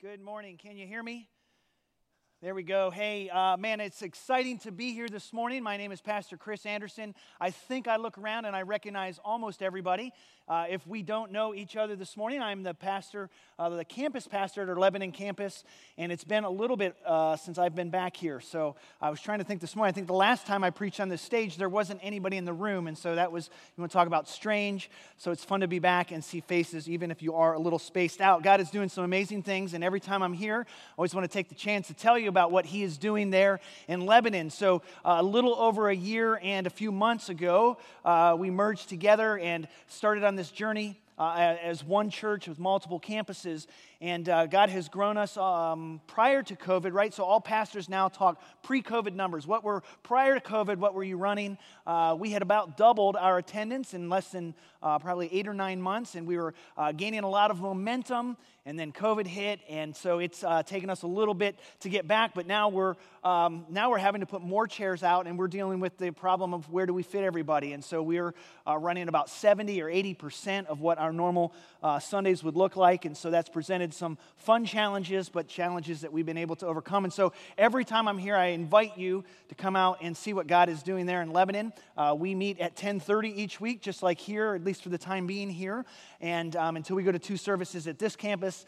Good morning. Can you hear me? There we go. Hey, man, it's exciting to be here this morning. My name is Pastor Chris Anderson. I think I look around and I recognize almost everybody. If we don't know each other this morning, I'm the pastor, the campus pastor at our Lebanon campus, and it's been a little bit since I've been back here. So I was trying to think this morning. I think the last time I preached on this stage, there wasn't anybody in the room, and so that was, you want to talk about strange. So it's fun to be back and see faces, even if you are a little spaced out. God is doing some amazing things, and every time I'm here, I always want to take the chance to tell you about what He is doing there in Lebanon. So a little over a year and a few months ago, we merged together and started on this journey as one church with multiple campuses. And God has grown us prior to COVID, right? So all pastors now talk pre-COVID numbers. What were prior to COVID, what were you running? We had about doubled our attendance in less than probably 8 or 9 months, and we were gaining a lot of momentum, and then COVID hit, and so it's taken us a little bit to get back, but now we're having to put more chairs out, and we're dealing with the problem of where do we fit everybody, and so we're running about 70 or 80% of what our normal Sundays would look like, and so that's presented some fun challenges, but challenges that we've been able to overcome. And so every time I'm here, I invite you to come out and see what God is doing there in Lebanon. We meet at 10:30 each week, just like here, at least for the time being here. And until we go to 2 services at this campus,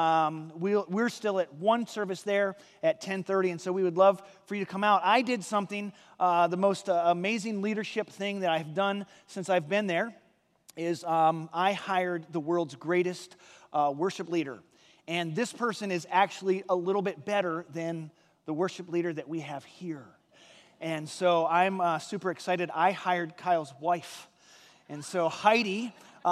we're still at 1 service there at 10:30, and so we would love for you to come out. I did something, the most amazing leadership thing that I've done since I've been there is I hired the world's greatest worship leader. And this person is actually a little bit better than the worship leader that we have here. And so I'm super excited. I hired Kyle's wife. And so Heidi,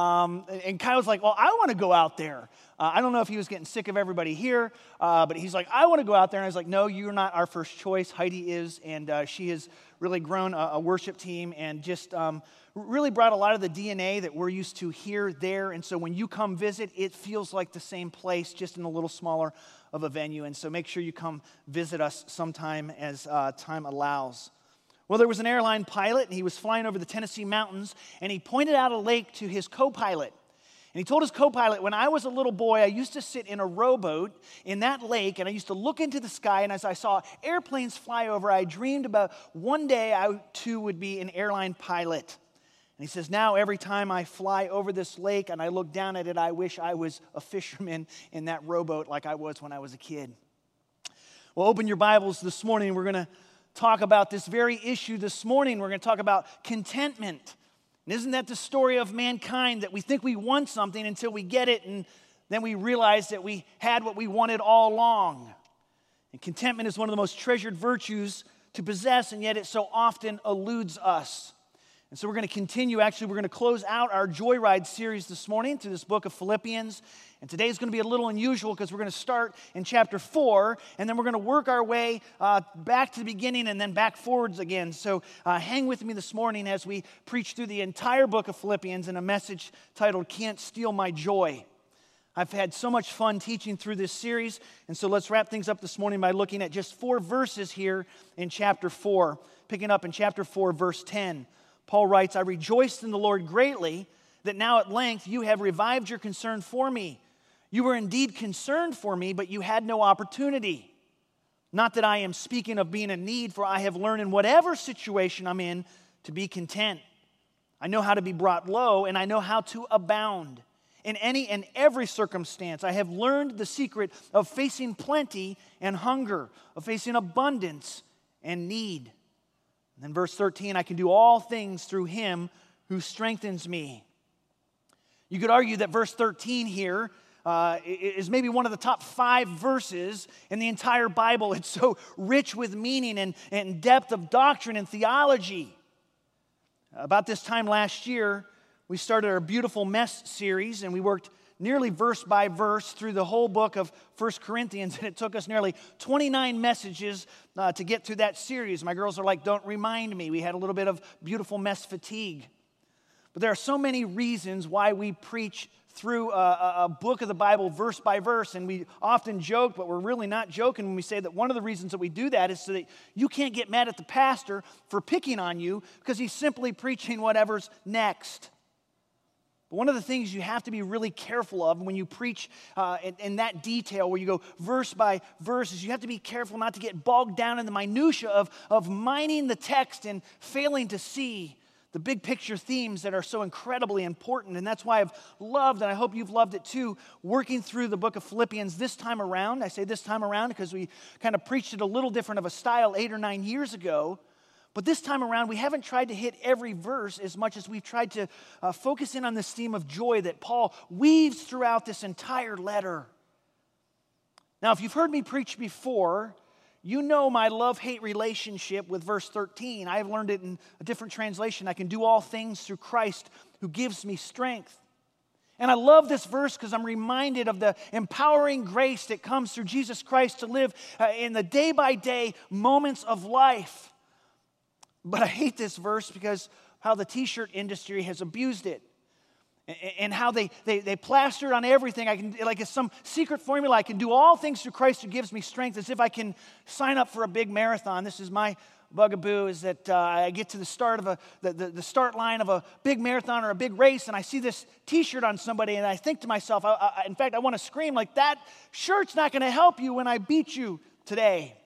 and Kyle's like, well, I want to go out there. I don't know if he was getting sick of everybody here, but he's like, I want to go out there. And I was like, no, you're not our first choice. Heidi is, and she has really grown a worship team and just really brought a lot of the DNA that we're used to here, there. And so when you come visit, it feels like the same place, just in a little smaller of a venue. And so make sure you come visit us sometime as time allows. Well, there was an airline pilot, and he was flying over the Tennessee mountains, and he pointed out a lake to his co-pilot. And he told his co-pilot, when I was a little boy, I used to sit in a rowboat in that lake, and I used to look into the sky, and as I saw airplanes fly over, I dreamed about one day I too would be an airline pilot. And he says, now every time I fly over this lake and I look down at it, I wish I was a fisherman in that rowboat like I was when I was a kid. Well, open your Bibles this morning. We're going to talk about this very issue this morning. We're going to talk about contentment. And isn't that the story of mankind, that we think we want something until we get it, and then we realize that we had what we wanted all along. And contentment is one of the most treasured virtues to possess, and yet it so often eludes us. And so we're going to continue. Actually, we're going to close out our Joyride series this morning through this book of Philippians. And today is going to be a little unusual because we're going to start in chapter 4, and then we're going to work our way back to the beginning and then back forwards again. So hang with me this morning as we preach through the entire book of Philippians in a message titled, Can't Steal My Joy. I've had so much fun teaching through this series, and so let's wrap things up this morning by looking at just 4 verses here in chapter 4. Picking up in chapter 4, verse 10. Paul writes, I rejoiced in the Lord greatly that now at length you have revived your concern for me. You were indeed concerned for me, but you had no opportunity. Not that I am speaking of being in need, for I have learned in whatever situation I'm in to be content. I know how to be brought low, and I know how to abound. In any and every circumstance, I have learned the secret of facing plenty and hunger, of facing abundance and need. And then verse 13, I can do all things through Him who strengthens me. You could argue that verse 13 here is maybe one of the top 5 verses in the entire Bible. It's so rich with meaning and depth of doctrine and theology. About this time last year, we started our Beautiful Mess series, and we worked nearly verse by verse through the whole book of 1 Corinthians, and it took us nearly 29 messages to get through that series. My girls are like, don't remind me. We had a little bit of beautiful mess fatigue. But there are so many reasons why we preach through a book of the Bible verse by verse, and we often joke, but we're really not joking when we say that one of the reasons that we do that is so that you can't get mad at the pastor for picking on you because he's simply preaching whatever's next. But one of the things you have to be really careful of when you preach in that detail, where you go verse by verse, is you have to be careful not to get bogged down in the minutia of mining the text and failing to see the big picture themes that are so incredibly important. And that's why I've loved, and I hope you've loved it too, working through the book of Philippians this time around. I say this time around because we kind of preached it a little different of a style 8 or 9 years ago. But this time around, we haven't tried to hit every verse as much as we've tried to focus in on this theme of joy that Paul weaves throughout this entire letter. Now, if you've heard me preach before, you know my love-hate relationship with verse 13. I've learned it in a different translation. I can do all things through Christ who gives me strength. And I love this verse because I'm reminded of the empowering grace that comes through Jesus Christ to live in the day-by-day moments of life. But I hate this verse because how the t-shirt industry has abused it. And how they plaster it on everything. I can, like it's some secret formula. I can do all things through Christ who gives me strength, as if I can sign up for a big marathon. This is my bugaboo, is that I get to the start of the start line of a big marathon or a big race, and I see this t-shirt on somebody, and I think to myself, in fact, I want to scream like, that shirt's not going to help you when I beat you today.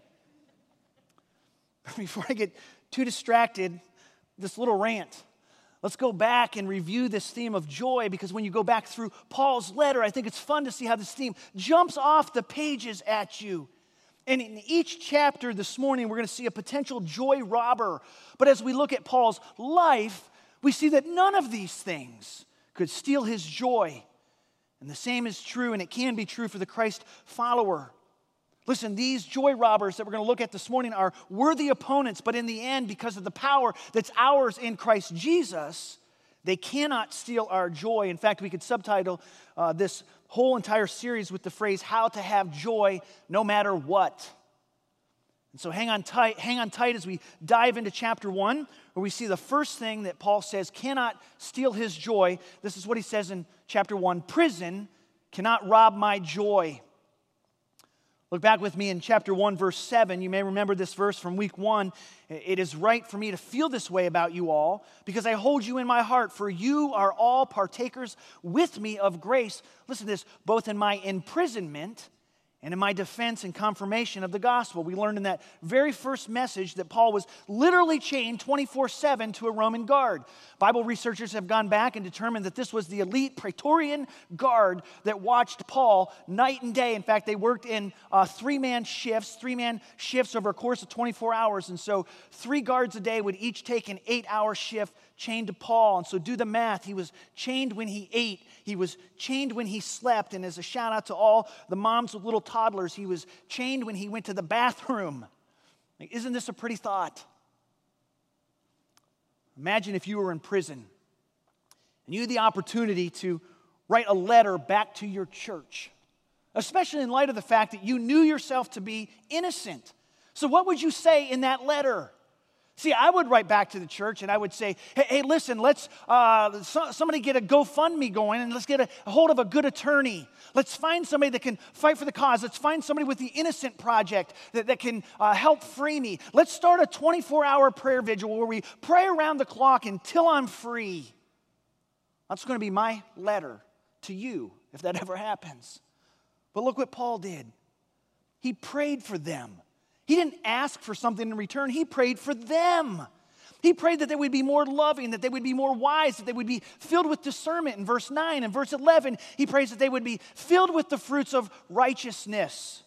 Before I get too distracted, this little rant. Let's go back and review this theme of joy, because when you go back through Paul's letter, I think it's fun to see how this theme jumps off the pages at you. And in each chapter this morning, we're going to see a potential joy robber. But as we look at Paul's life, we see that none of these things could steal his joy. And the same is true, and it can be true for the Christ follower. Listen, these joy robbers that we're going to look at this morning are worthy opponents, but in the end, because of the power that's ours in Christ Jesus, they cannot steal our joy. In fact, we could subtitle this whole entire series with the phrase, how to have joy no matter what. And so hang on tight as we dive into chapter 1, where we see the first thing that Paul says cannot steal his joy. This is what he says in chapter 1, prison cannot rob my joy. Look back with me in chapter 1, verse 7. You may remember this verse from week 1. It is right for me to feel this way about you all, because I hold you in my heart, for you are all partakers with me of grace. Listen to this, both in my imprisonment and in my defense and confirmation of the gospel. We learned in that very first message that Paul was literally chained 24/7 to a Roman guard. Bible researchers have gone back and determined that this was the elite Praetorian guard that watched Paul night and day. In fact, they worked in three-man shifts over a course of 24 hours. And so 3 guards a day would each take an 8-hour shift chained to Paul. And so do the math. He was chained when he ate. He was chained when he slept. And as a shout out to all the moms with little toddlers, he was chained when he went to the bathroom. Like, isn't this a pretty thought? Imagine if you were in prison and you had the opportunity to write a letter back to your church, especially in light of the fact that you knew yourself to be innocent. So what would you say in that letter? See, I would write back to the church and I would say, hey, listen, let's somebody get a GoFundMe going, and let's get a hold of a good attorney. Let's find somebody that can fight for the cause. Let's find somebody with the Innocent Project that can help free me. Let's start a 24-hour prayer vigil where we pray around the clock until I'm free. That's going to be my letter to you if that ever happens. But look what Paul did. He prayed for them. He didn't ask for something in return. He prayed for them. He prayed that they would be more loving, that they would be more wise, that they would be filled with discernment. In verse 9 and verse 11, he prays that they would be filled with the fruits of righteousness.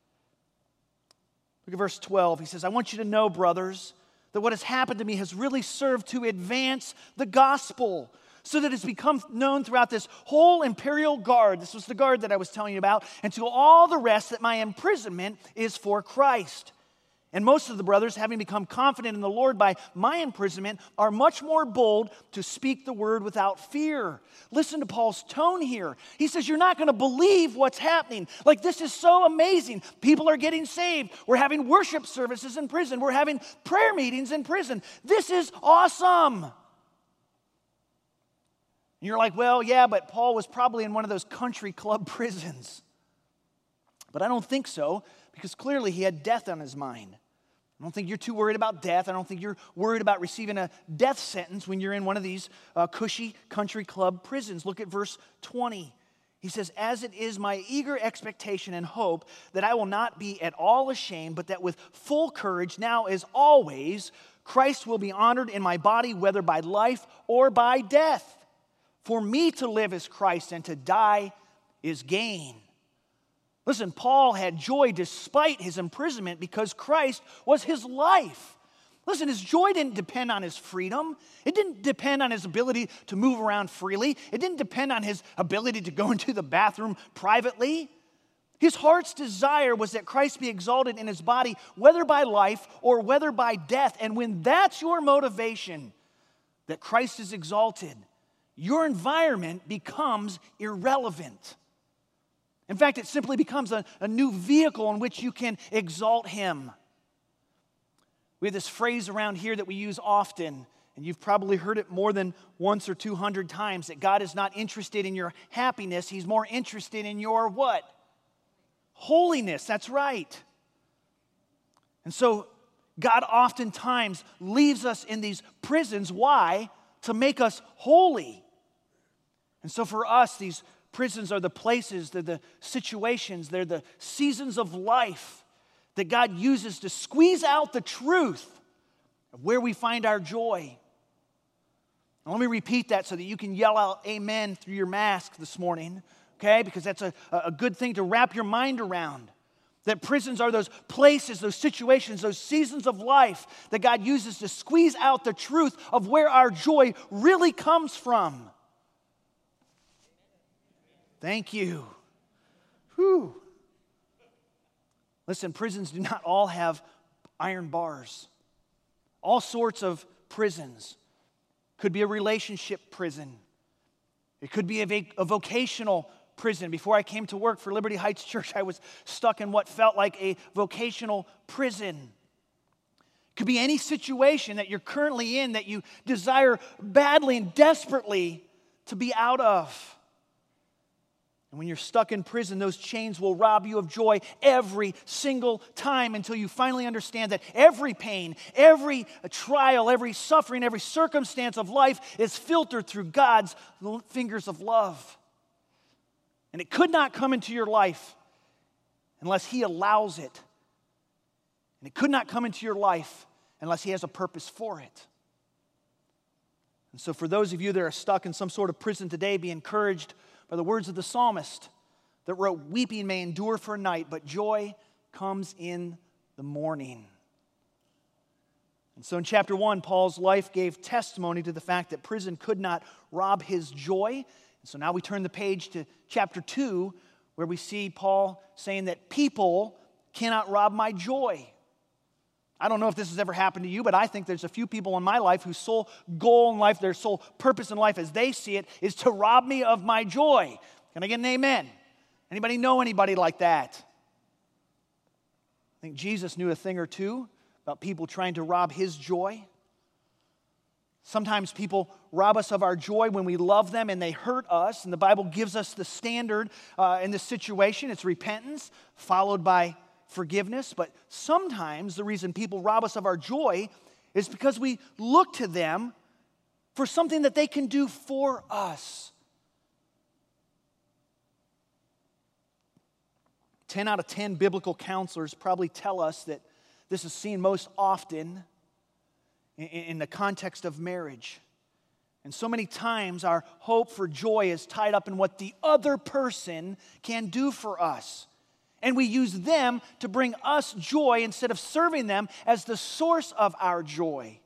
Look at verse 12. He says, I want you to know, brothers, that what has happened to me has really served to advance the gospel, so that it's become known throughout this whole imperial guard. This was the guard that I was telling you about. And to all the rest that my imprisonment is for Christ. And most of the brothers, having become confident in the Lord by my imprisonment, are much more bold to speak the word without fear. Listen to Paul's tone here. He says, you're not going to believe what's happening. Like, this is so amazing. People are getting saved. We're having worship services in prison. We're having prayer meetings in prison. This is awesome. And you're like, well, yeah, but Paul was probably in one of those country club prisons. But I don't think so, because clearly he had death on his mind. I don't think you're too worried about death. I don't think you're worried about receiving a death sentence when you're in one of these cushy country club prisons. Look at verse 20. He says, "As it is my eager expectation and hope that I will not be at all ashamed, but that with full courage, now as always, Christ will be honored in my body, whether by life or by death. For me to live is Christ, and to die is gain." Listen, Paul had joy despite his imprisonment because Christ was his life. Listen, his joy didn't depend on his freedom. It didn't depend on his ability to move around freely. It didn't depend on his ability to go into the bathroom privately. His heart's desire was that Christ be exalted in his body, whether by life or whether by death. And when that's your motivation, that Christ is exalted, your environment becomes irrelevant. In fact, it simply becomes a new vehicle in which you can exalt him. We have this phrase around here that we use often, and you've probably heard it more than once or 200 times, that God is not interested in your happiness. He's more interested in your what? Holiness. That's right. And so God oftentimes leaves us in these prisons. Why? To make us holy. And so for us, these prisons are the places, they're the situations, they're the seasons of life that God uses to squeeze out the truth of where we find our joy. Now, let me repeat that so that you can yell out amen through your mask this morning, okay? Because that's a good thing to wrap your mind around. That prisons are those places, those situations, those seasons of life that God uses to squeeze out the truth of where our joy really comes from. Thank you. Whew. Listen, prisons do not all have iron bars. All sorts of prisons. Could be a relationship prison. It could be a vocational prison. Before I came to work for Liberty Heights Church, I was stuck in what felt like a vocational prison. It could be any situation that you're currently in that you desire badly and desperately to be out of. And when you're stuck in prison, those chains will rob you of joy every single time until you finally understand that every pain, every trial, every suffering, every circumstance of life is filtered through God's fingers of love. And it could not come into your life unless He allows it. And it could not come into your life unless He has a purpose for it. And so for those of you that are stuck in some sort of prison today, be encouraged by the words of the psalmist that wrote, "Weeping may endure for a night, but joy comes in the morning." And so in chapter 1, Paul's life gave testimony to the fact that prison could not rob his joy. And so now we turn the page to chapter 2, where we see Paul saying that people cannot rob my joy. I don't know if this has ever happened to you, but I think there's a few people in my life whose sole goal in life, their sole purpose in life as they see it, is to rob me of my joy. Can I get an amen? Anybody know anybody like that? I think Jesus knew a thing or two about people trying to rob His joy. Sometimes people rob us of our joy when we love them and they hurt us, and the Bible gives us the standard in this situation. It's repentance followed by forgiveness. But sometimes the reason people rob us of our joy is because we look to them for something that they can do for us. 10 out of 10 biblical counselors probably tell us that this is seen most often in the context of marriage. And so many times our hope for joy is tied up in what the other person can do for us. And we use them to bring us joy instead of serving them as the source of our joy.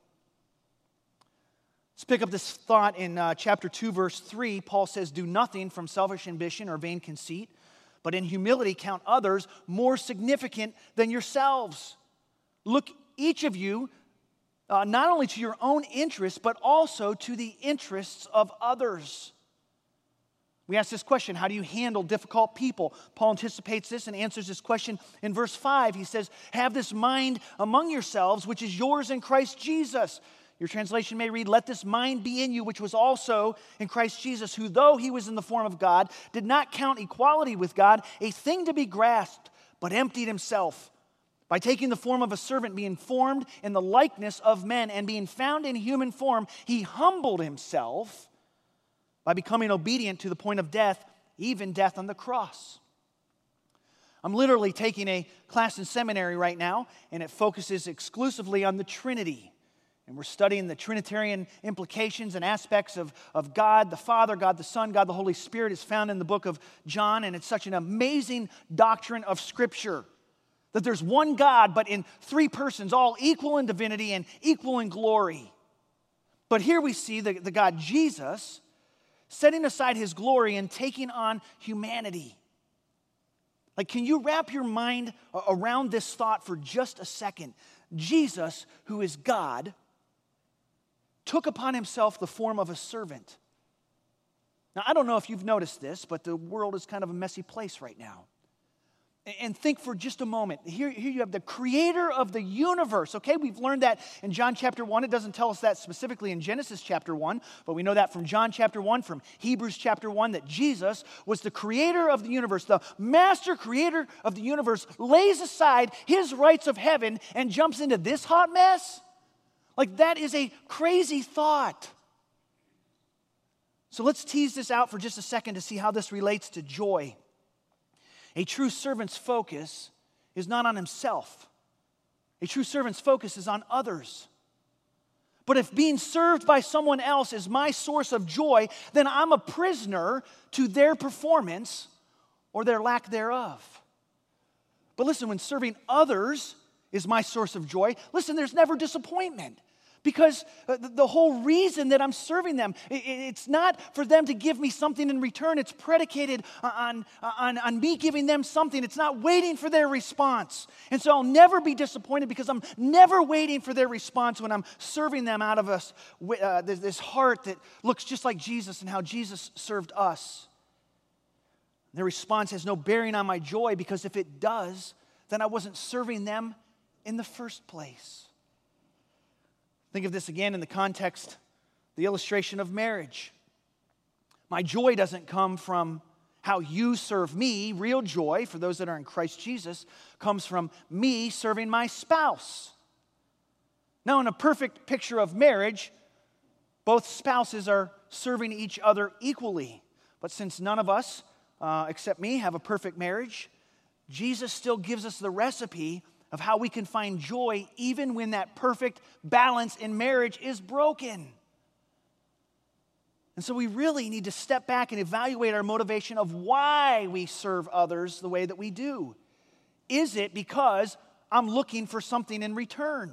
Let's pick up this thought in chapter 2, verse 3. Paul says, "Do nothing from selfish ambition or vain conceit, but in humility count others more significant than yourselves. Look, each of you, not only to your own interests, but also to the interests of others." We ask this question, how do you handle difficult people? Paul anticipates this and answers this question in verse 5. He says, "Have this mind among yourselves, which is yours in Christ Jesus." Your translation may read, "Let this mind be in you, which was also in Christ Jesus, who though He was in the form of God, did not count equality with God a thing to be grasped, but emptied Himself By taking the form of a servant, being formed in the likeness of men, and being found in human form, he humbled himself by becoming obedient to the point of death, even death on the cross. I'm literally taking a class in seminary right now, and it focuses exclusively on the Trinity. And we're studying the Trinitarian implications and aspects of God the Father, God the Son, God the Holy Spirit. Is found in the book of John, and it's such an amazing doctrine of Scripture. That there's one God, but in three persons, all equal in divinity and equal in glory. But here we see the God Jesus setting aside his glory and taking on humanity. Like, can you wrap your mind around this thought for just a second? Jesus, who is God, took upon himself the form of a servant. Now, I don't know if you've noticed this, but the world is kind of a messy place right now. And think for just a moment. Here you have the creator of the universe. Okay, we've learned that in John chapter 1. It doesn't tell us that specifically in Genesis chapter 1, but we know that from John chapter 1, from Hebrews chapter 1, that Jesus was the creator of the universe. The master creator of the universe lays aside his rights of heaven and jumps into this hot mess? Like, that is a crazy thought. So let's tease this out for just a second to see how this relates to joy. A true servant's focus is not on himself. A true servant's focus is on others. But if being served by someone else is my source of joy, then I'm a prisoner to their performance or their lack thereof. But listen, when serving others is my source of joy, listen, there's never disappointment. Because the whole reason that I'm serving them, it's not for them to give me something in return. It's predicated on me giving them something. It's not waiting for their response. And so I'll never be disappointed because I'm never waiting for their response when I'm serving them out of this heart that looks just like Jesus and how Jesus served us. Their response has no bearing on my joy, because if it does, then I wasn't serving them in the first place. Think of this again in the context, the illustration of marriage. My joy doesn't come from how you serve me. Real joy, for those that are in Christ Jesus, comes from me serving my spouse. Now, in a perfect picture of marriage, both spouses are serving each other equally. But since none of us, except me, have a perfect marriage, Jesus still gives us the recipe of how we can find joy even when that perfect balance in marriage is broken. And so we really need to step back and evaluate our motivation of why we serve others the way that we do. Is it because I'm looking for something in return?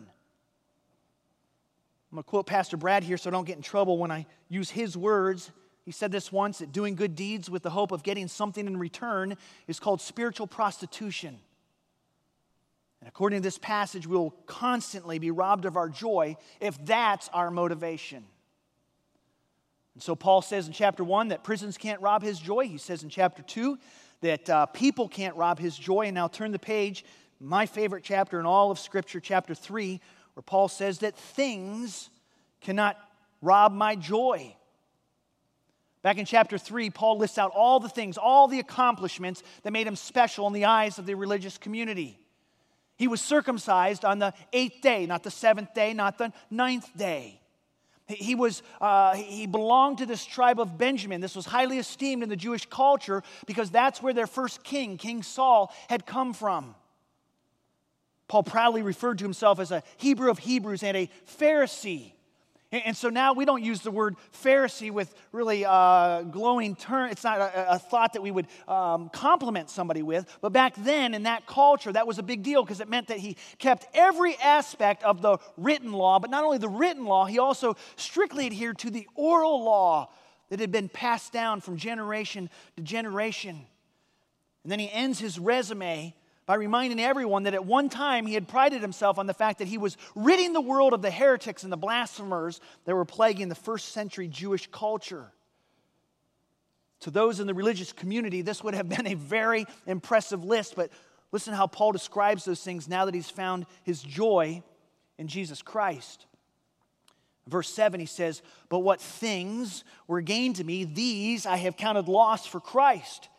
I'm going to quote Pastor Brad here so I don't get in trouble when I use his words. He said this once, that doing good deeds with the hope of getting something in return is called spiritual prostitution. And according to this passage, we will constantly be robbed of our joy if that's our motivation. And so Paul says in chapter 1 that prisons can't rob his joy. He says in chapter 2 that people can't rob his joy. And now turn the page, my favorite chapter in all of Scripture, chapter 3, where Paul says that things cannot rob my joy. Back in chapter 3, Paul lists out all the things, all the accomplishments that made him special in the eyes of the religious community. He was circumcised on the 8th day, not the 7th day, not the 9th day. He belonged to this tribe of Benjamin. This was highly esteemed in the Jewish culture because that's where their first king, King Saul, had come from. Paul proudly referred to himself as a Hebrew of Hebrews and a Pharisee. And so now we don't use the word Pharisee with really glowing term. It's not a thought that we would compliment somebody with. But back then in that culture, that was a big deal because it meant that he kept every aspect of the written law. But not only the written law, he also strictly adhered to the oral law that had been passed down from generation to generation. And then he ends his resume by reminding everyone that at one time he had prided himself on the fact that he was ridding the world of the heretics and the blasphemers that were plaguing the first century Jewish culture. To those in the religious community, this would have been a very impressive list, but listen how Paul describes those things now that he's found his joy in Jesus Christ. Verse 7, he says, "But what things were gained to me, these I have counted loss for Christ.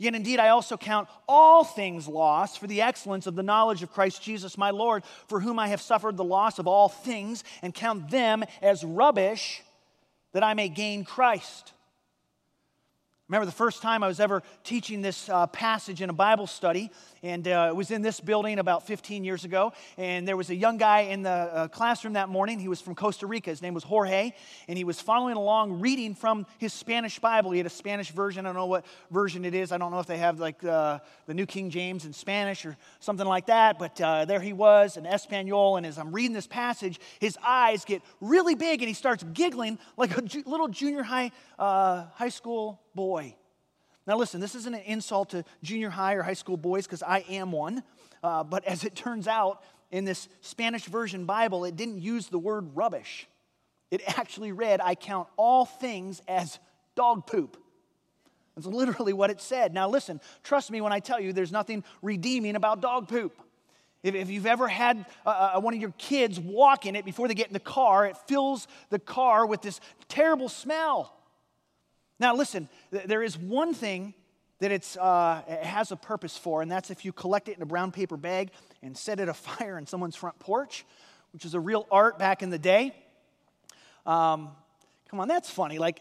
Yet indeed I also count all things lost for the excellence of the knowledge of Christ Jesus my Lord, for whom I have suffered the loss of all things, and count them as rubbish, that I may gain Christ. Remember the first time I was ever teaching this passage in a Bible study, and it was in this building about 15 years ago, and there was a young guy in the classroom that morning. He was from Costa Rica. His name was Jorge, and he was following along reading from his Spanish Bible. He had a Spanish version. I don't know what version it is. I don't know if they have like the New King James in Spanish or something like that, but there he was in Espanol, and as I'm reading this passage, his eyes get really big, and he starts giggling like a little junior high school boy. Now listen, this isn't an insult to junior high or high school boys, because I am one. But as it turns out, in this Spanish version Bible, it didn't use the word rubbish. It actually read, I count all things as dog poop. That's literally what it said. Now listen, trust me when I tell you there's nothing redeeming about dog poop. If you've ever had one of your kids walk in it before they get in the car, it fills the car with this terrible smell. Now listen, there is one thing that it has a purpose for, and that's if you collect it in a brown paper bag and set it afire in someone's front porch, which is a real art back in the day. Come on, that's funny. Like,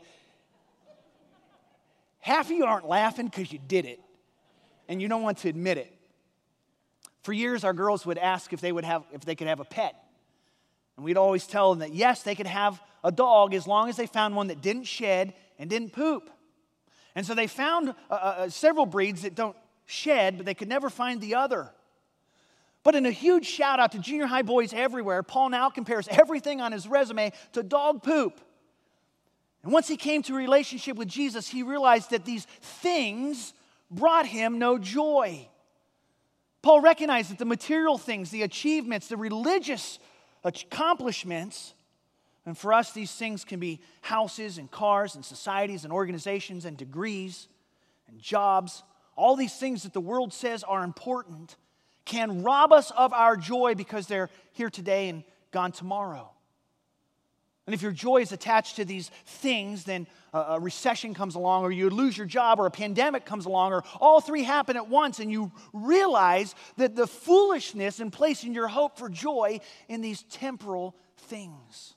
half of you aren't laughing because you did it, and you don't want to admit it. For years, our girls would ask if they could have a pet. And we'd always tell them that, yes, they could have a dog as long as they found one that didn't shed and didn't poop. And so they found several breeds that don't shed, but they could never find the other. But in a huge shout out to junior high boys everywhere, Paul now compares everything on his resume to dog poop. And once he came to a relationship with Jesus, he realized that these things brought him no joy. Paul recognized that the material things, the achievements, the religious accomplishments, and for us these things can be houses and cars and societies and organizations and degrees and jobs, all these things that the world says are important, can rob us of our joy because they're here today and gone tomorrow. And if your joy is attached to these things, then a recession comes along, or you lose your job, or a pandemic comes along, or all three happen at once, and you realize that the foolishness in placing your hope for joy in these temporal things.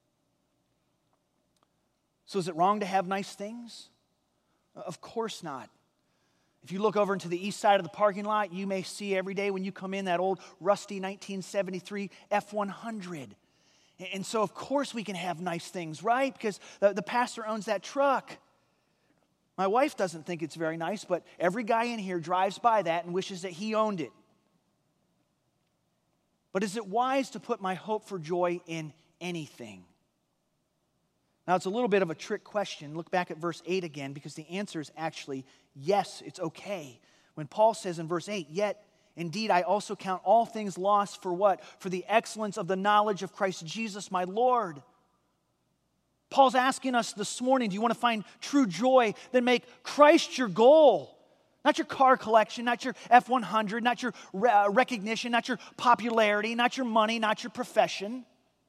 So is it wrong to have nice things? Of course not. If you look over into the east side of the parking lot, you may see every day when you come in that old rusty 1973 F-100. And so, of course, we can have nice things, right? Because the pastor owns that truck. My wife doesn't think it's very nice, but every guy in here drives by that and wishes that he owned it. But is it wise to put my hope for joy in anything? Now, it's a little bit of a trick question. Look back at verse 8 again, because the answer is actually yes, it's okay. When Paul says in verse 8, yet indeed I also count all things lost for what? For the excellence of the knowledge of Christ Jesus my Lord. Paul's asking us this morning, do you want to find true joy? Then make Christ your goal. Not your car collection, not your F-100, not your recognition, not your popularity, not your money, not your profession.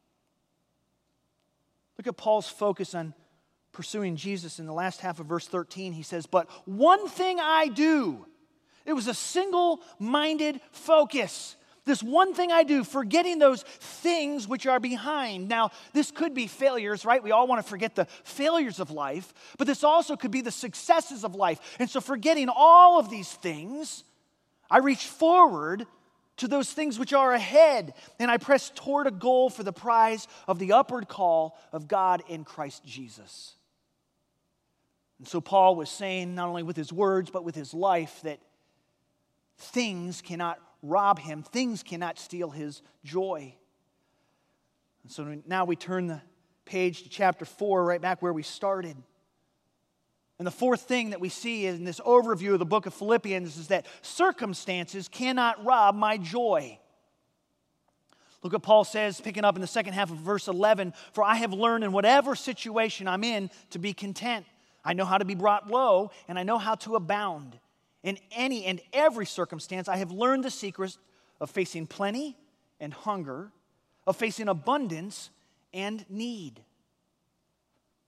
Look at Paul's focus on pursuing Jesus in the last half of verse 13. He says, but one thing I do. It was a single-minded focus. This one thing I do, forgetting those things which are behind. Now, this could be failures, right? We all want to forget the failures of life, but this also could be the successes of life. And so forgetting all of these things, I reach forward to those things which are ahead, and I press toward a goal for the prize of the upward call of God in Christ Jesus. And so Paul was saying, not only with his words, but with his life, that things cannot rob him, things cannot steal his joy. And so now we turn the page to chapter 4, right back where we started. And the fourth thing that we see in this overview of the book of Philippians is that circumstances cannot rob my joy. Look what Paul says, picking up in the second half of verse 11, for I have learned in whatever situation I'm in to be content. I know how to be brought low, and I know how to abound. In any and every circumstance, I have learned the secret of facing plenty and hunger, of facing abundance and need.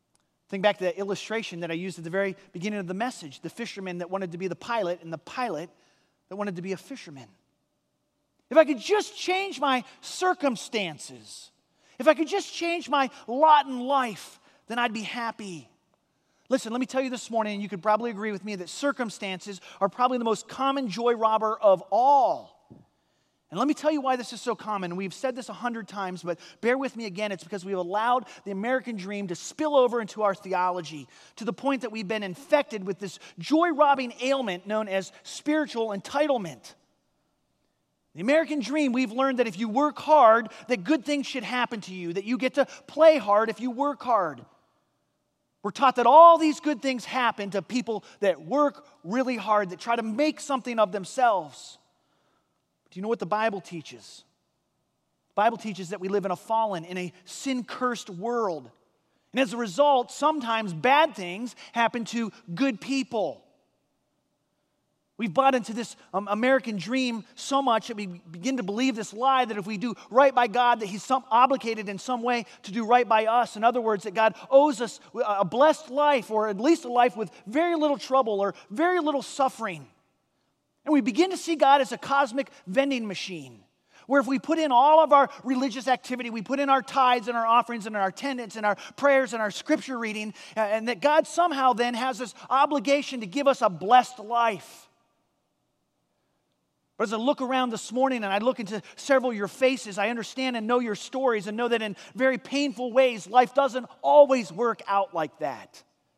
Think back to that illustration that I used at the very beginning of the message, the fisherman that wanted to be the pilot and the pilot that wanted to be a fisherman. If I could just change my circumstances, if I could just change my lot in life, then I'd be happy. Listen, let me tell you this morning, and you could probably agree with me, that circumstances are probably the most common joy robber of all. And let me tell you why this is so common. We've said this 100 times, but bear with me again. It's because we've allowed the American dream to spill over into our theology to the point that we've been infected with this joy-robbing ailment known as spiritual entitlement. The American dream, we've learned that if you work hard, that good things should happen to you, that you get to play hard if you work hard. We're taught that all these good things happen to people that work really hard, that try to make something of themselves. Do you know what the Bible teaches? The Bible teaches that we live in a fallen, in a sin-cursed world. And as a result, sometimes bad things happen to good people. We've bought into this American dream so much that we begin to believe this lie that if we do right by God, that He's obligated in some way to do right by us. In other words, that God owes us a blessed life, or at least a life with very little trouble or very little suffering. And we begin to see God as a cosmic vending machine, where if we put in all of our religious activity, we put in our tithes and our offerings and our attendance and our prayers and our scripture reading, and that God somehow then has this obligation to give us a blessed life. But as I look around this morning and I look into several of your faces, I understand and know your stories and know that in very painful ways, life doesn't always work out like that.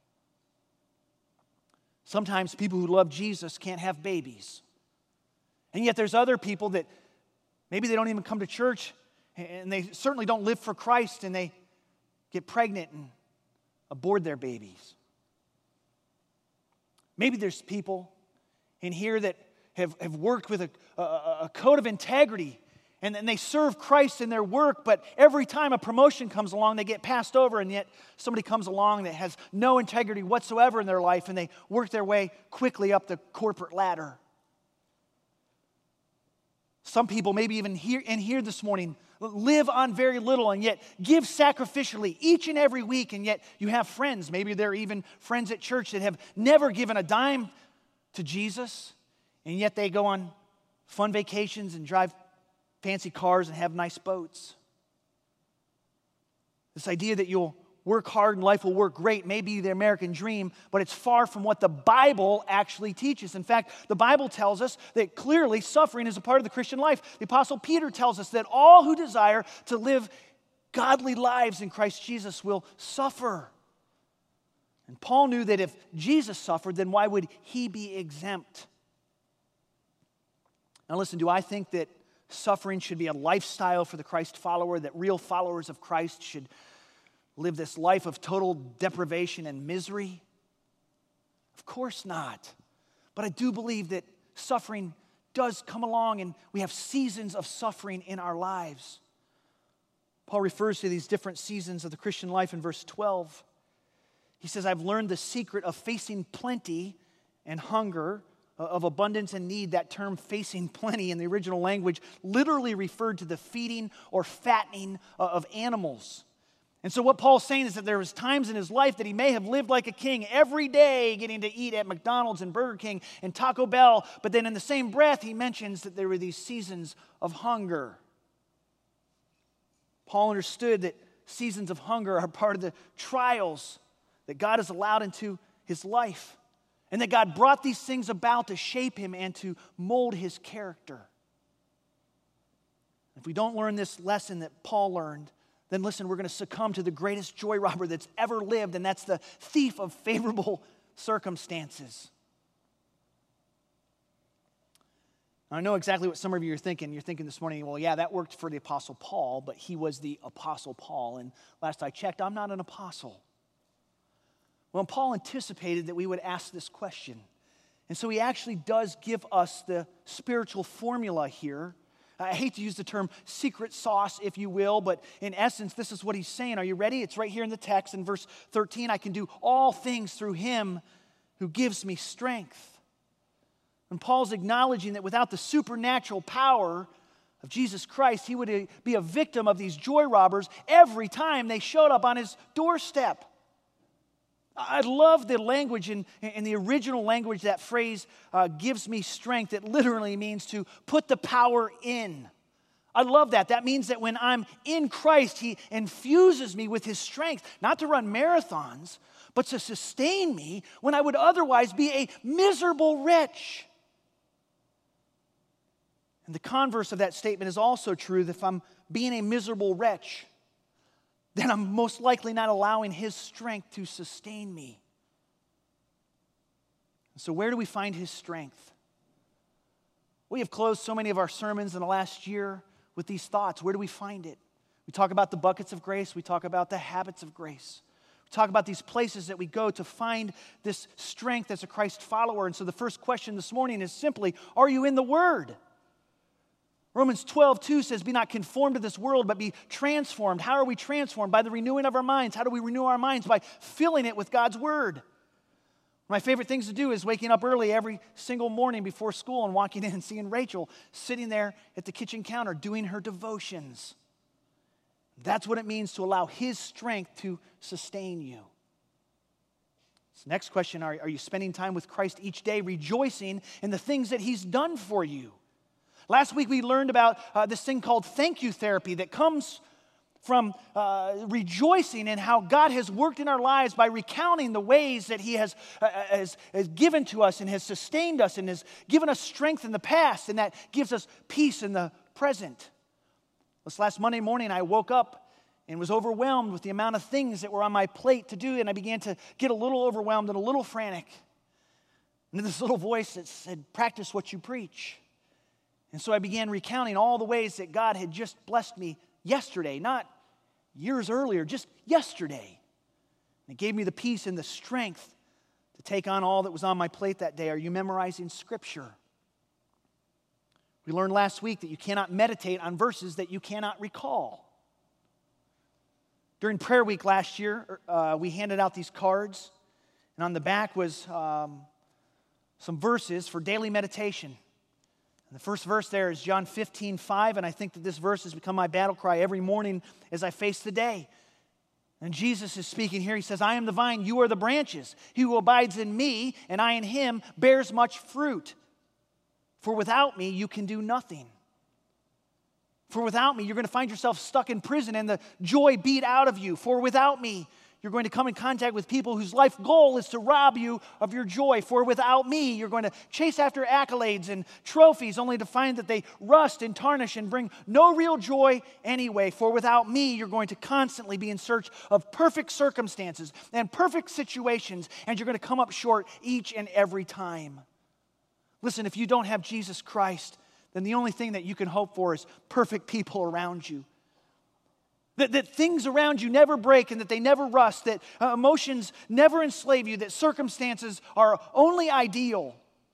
Sometimes people who love Jesus can't have babies. And yet there's other people that maybe they don't even come to church, and they certainly don't live for Christ, and they get pregnant and abort their babies. Maybe there's people in here that have worked with a code of integrity, and then they serve Christ in their work, but every time a promotion comes along, they get passed over, and yet somebody comes along that has no integrity whatsoever in their life, and they work their way quickly up the corporate ladder. Some people, maybe even here this morning, live on very little and yet give sacrificially each and every week, and yet you have friends, maybe they're even friends at church that have never given a dime to Jesus, and yet they go on fun vacations and drive fancy cars and have nice boats. This idea that you'll work hard and life will work great may be the American dream, but it's far from what the Bible actually teaches. In fact, the Bible tells us that clearly suffering is a part of the Christian life. The Apostle Peter tells us that all who desire to live godly lives in Christ Jesus will suffer. And Paul knew that if Jesus suffered, then why would he be exempt? Now listen, do I think that suffering should be a lifestyle for the Christ follower, that real followers of Christ should live this life of total deprivation and misery? Of course not. But I do believe that suffering does come along, and we have seasons of suffering in our lives. Paul refers to these different seasons of the Christian life in verse 12. He says, I've learned the secret of facing plenty and hunger, of abundance and need. That term facing plenty in the original language literally referred to the feeding or fattening of animals. And so what Paul's saying is that there was times in his life that he may have lived like a king every day, getting to eat at McDonald's and Burger King and Taco Bell, but then in the same breath he mentions that there were these seasons of hunger. Paul understood that seasons of hunger are part of the trials that God has allowed into his life, and that God brought these things about to shape him and to mold his character. If we don't learn this lesson that Paul learned, then listen, we're going to succumb to the greatest joy robber that's ever lived, and that's the thief of favorable circumstances. Now, I know exactly what some of you are thinking. You're thinking this morning, well, yeah, that worked for the Apostle Paul, but he was the Apostle Paul, and last I checked, I'm not an apostle. Well, Paul anticipated that we would ask this question. And so he actually does give us the spiritual formula here. I hate to use the term secret sauce, if you will, but in essence, this is what he's saying. Are you ready? It's right here in the text in verse 13. I can do all things through him who gives me strength. And Paul's acknowledging that without the supernatural power of Jesus Christ, he would be a victim of these joy robbers every time they showed up on his doorstep. I love the language in the original language. That phrase gives me strength. It literally means to put the power in. I love that. That means that when I'm in Christ, He infuses me with His strength, not to run marathons, but to sustain me when I would otherwise be a miserable wretch. And the converse of that statement is also true. That if I'm being a miserable wretch, then I'm most likely not allowing His strength to sustain me. So where do we find His strength? We have closed so many of our sermons in the last year with these thoughts. Where do we find it? We talk about the buckets of grace. We talk about the habits of grace. We talk about these places that we go to find this strength as a Christ follower. And so the first question this morning is simply, are you in the Word? Romans 12:2 says, be not conformed to this world, but be transformed. How are we transformed? By the renewing of our minds. How do we renew our minds? By filling it with God's Word. My favorite things to do is waking up early every single morning before school and walking in and seeing Rachel sitting there at the kitchen counter doing her devotions. That's what it means to allow His strength to sustain you. So next question, are you spending time with Christ each day, rejoicing in the things that He's done for you? Last week we learned about this thing called thank you therapy that comes from rejoicing in how God has worked in our lives by recounting the ways that He has given to us and has sustained us and has given us strength in the past, and that gives us peace in the present. This last Monday morning I woke up and was overwhelmed with the amount of things that were on my plate to do, and I began to get a little overwhelmed and a little frantic. And this little voice that said, practice what you preach. And so I began recounting all the ways that God had just blessed me yesterday, not years earlier, just yesterday. And it gave me the peace and the strength to take on all that was on my plate that day. Are you memorizing Scripture? We learned last week that you cannot meditate on verses that you cannot recall. During prayer week last year, we handed out these cards, and on the back was some verses for daily meditation. And the first verse there is John 15:5, and I think that this verse has become my battle cry every morning as I face the day. And Jesus is speaking here. He says, I am the vine, you are the branches. He who abides in me, and I in him, bears much fruit. For without me, you can do nothing. For without me, you're going to find yourself stuck in prison and the joy beat out of you. For without me, you're going to come in contact with people whose life goal is to rob you of your joy. For without me, you're going to chase after accolades and trophies only to find that they rust and tarnish and bring no real joy anyway. For without me, you're going to constantly be in search of perfect circumstances and perfect situations, and you're going to come up short each and every time. Listen, if you don't have Jesus Christ, then the only thing that you can hope for is perfect people around you. That things around you never break and that they never rust, that emotions never enslave you, that circumstances are only ideal.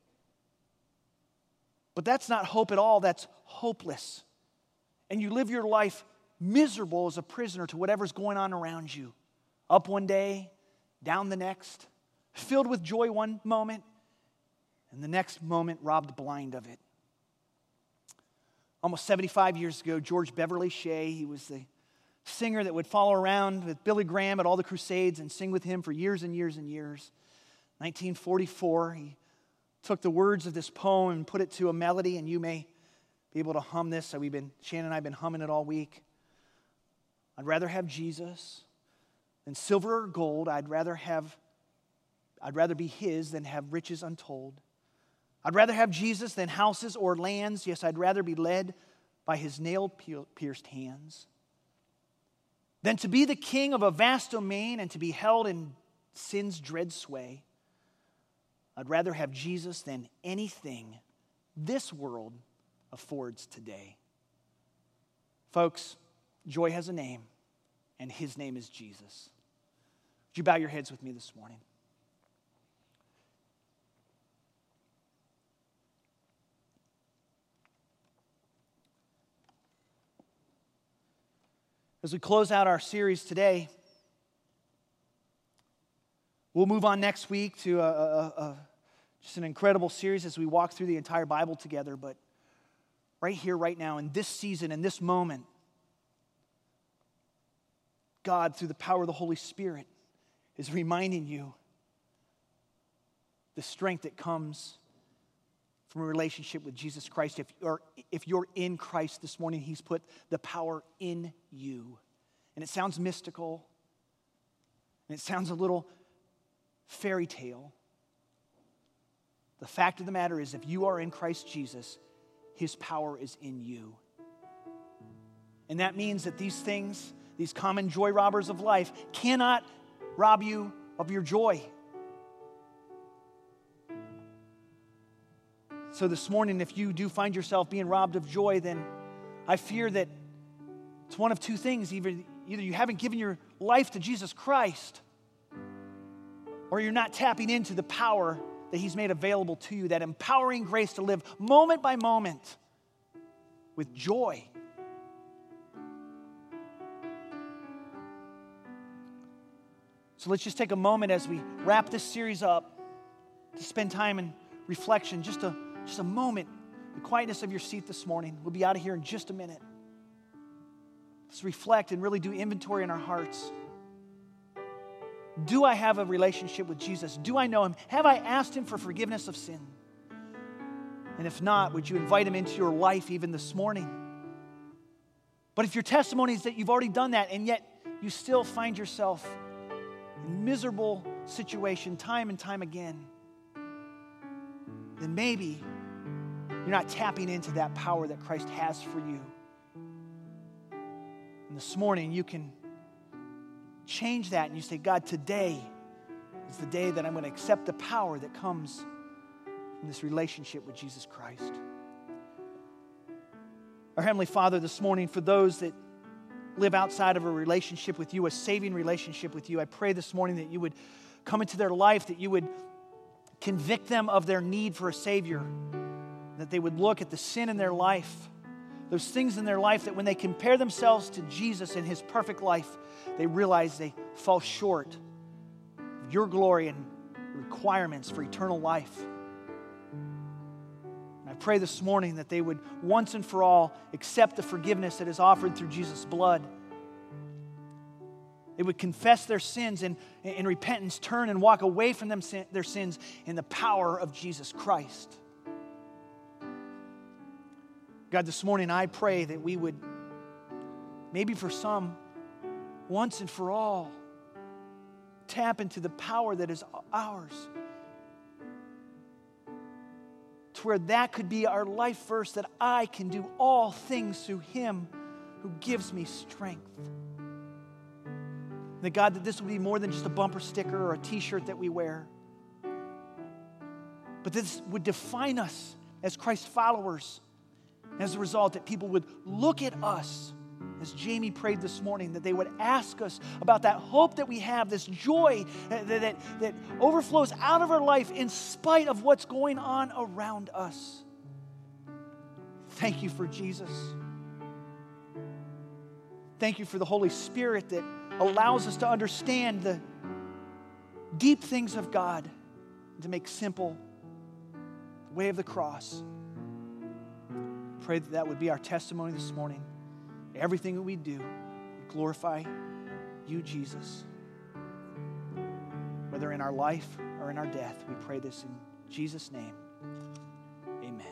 But that's not hope at all, that's hopeless. And you live your life miserable as a prisoner to whatever's going on around you. Up one day, down the next, filled with joy one moment, and the next moment robbed blind of it. Almost 75 years ago, George Beverly Shea, he was the singer that would follow around with Billy Graham at all the crusades and sing with him for years and years and years. 1944, he took the words of this poem and put it to a melody, and you may be able to hum this. So Shannon and I have been humming it all week. I'd rather have Jesus than silver or gold. I'd rather be His than have riches untold. I'd rather have Jesus than houses or lands. Yes, I'd rather be led by His nail-pierced hands than to be the king of a vast domain and to be held in sin's dread sway. I'd rather have Jesus than anything this world affords today. Folks, joy has a name, and His name is Jesus. Would you bow your heads with me this morning? As we close out our series today, we'll move on next week to just an incredible series as we walk through the entire Bible together. But right here, right now, in this season, in this moment, God, through the power of the Holy Spirit, is reminding you the strength that comes from a relationship with Jesus Christ. If you're in Christ this morning, He's put the power in you. And it sounds mystical, and it sounds a little fairy tale. The fact of the matter is, if you are in Christ Jesus, His power is in you. And that means that these things, these common joy robbers of life, cannot rob you of your joy. So this morning, if you do find yourself being robbed of joy, then I fear that it's one of two things. Either you haven't given your life to Jesus Christ, or you're not tapping into the power that He's made available to you, that empowering grace to live moment by moment with joy. So let's just take a moment as we wrap this series up to spend time in reflection, just a moment, the quietness of your seat this morning. We'll be out of here in just a minute. Let's reflect and really do inventory in our hearts. Do I have a relationship with Jesus? Do I know Him? Have I asked Him for forgiveness of sin? And if not, would you invite Him into your life even this morning? But if your testimony is that you've already done that and yet you still find yourself in a miserable situation time and time again, then maybe you're not tapping into that power that Christ has for you. And this morning you can change that and you say, God, today is the day that I'm going to accept the power that comes from this relationship with Jesus Christ. Our Heavenly Father, this morning, for those that live outside of a relationship with you, a saving relationship with you, I pray this morning that you would come into their life, that you would convict them of their need for a Savior, that they would look at the sin in their life, those things in their life that when they compare themselves to Jesus and His perfect life, they realize they fall short of your glory and requirements for eternal life. And I pray this morning that they would once and for all accept the forgiveness that is offered through Jesus' blood. They would confess their sins and in repentance turn and walk away from their sins in the power of Jesus Christ. God, this morning I pray that we would, maybe for some, once and for all, tap into the power that is ours, to where that could be our life verse, that I can do all things through Him who gives me strength. That God, that this would be more than just a bumper sticker or a t-shirt that we wear, but this would define us as Christ followers. As a result, that people would look at us, as Jamie prayed this morning, that they would ask us about that hope that we have, this joy that overflows out of our life in spite of what's going on around us. Thank you for Jesus. Thank you for the Holy Spirit that allows us to understand the deep things of God and to make simple the way of the cross. Pray that that would be our testimony this morning. Everything that we do, glorify you, Jesus. Whether in our life or in our death, we pray this in Jesus' name. Amen.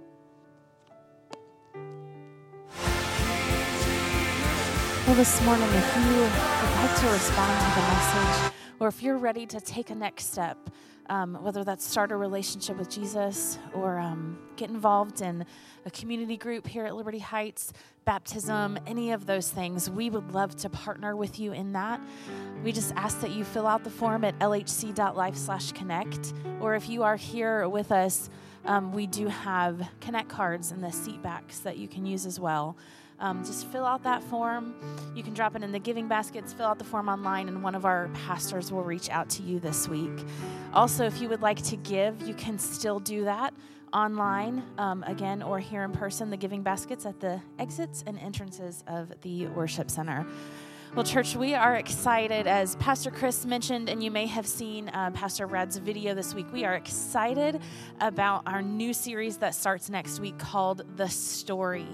Well, this morning, if you would like to respond to the message, or if you're ready to take a next step, whether that's start a relationship with Jesus or get involved in a community group here at Liberty Heights, baptism, any of those things, we would love to partner with you in that. We just ask that you fill out the form at lhc.life/connect, or if you are here with us, we do have Connect cards in the seat backs that you can use as well. Just fill out that form. You can drop it in the giving baskets, fill out the form online, and one of our pastors will reach out to you this week. Also, if you would like to give, you can still do that online, again, or here in person, the giving baskets at the exits and entrances of the worship center. Well, church, we are excited, as Pastor Chris mentioned, and you may have seen Pastor Rad's video this week. We are excited about our new series that starts next week called The Story.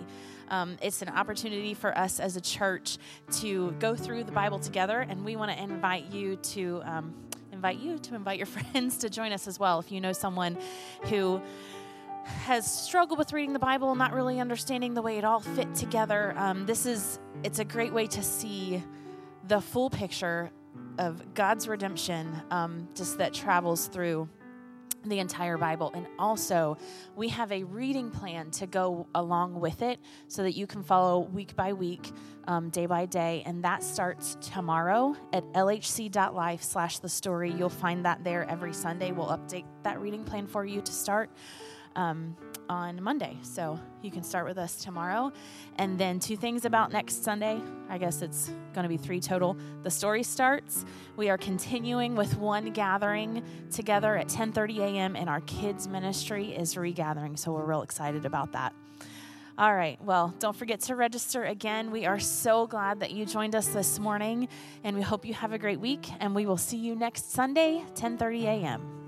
It's an opportunity for us as a church to go through the Bible together, and we want to invite you to invite your friends to join us as well. If you know someone who has struggled with reading the Bible, not really understanding the way it all fit together, it's a great way to see the full picture of God's redemption, just that travels through the entire Bible. And also, we have a reading plan to go along with it so that you can follow week by week, day by day. And that starts tomorrow at lhc.life/thestory. You'll find that there every Sunday. We'll update that reading plan for you to start on Monday. So you can start with us tomorrow. And then 2 things about next Sunday. I guess it's going to be 3 total. The story starts. We are continuing with one gathering together at 10:30 a.m. and our kids ministry is regathering. So we're real excited about that. All right. Well, don't forget to register again. We are so glad that you joined us this morning, and we hope you have a great week, and we will see you next Sunday, 10:30 a.m.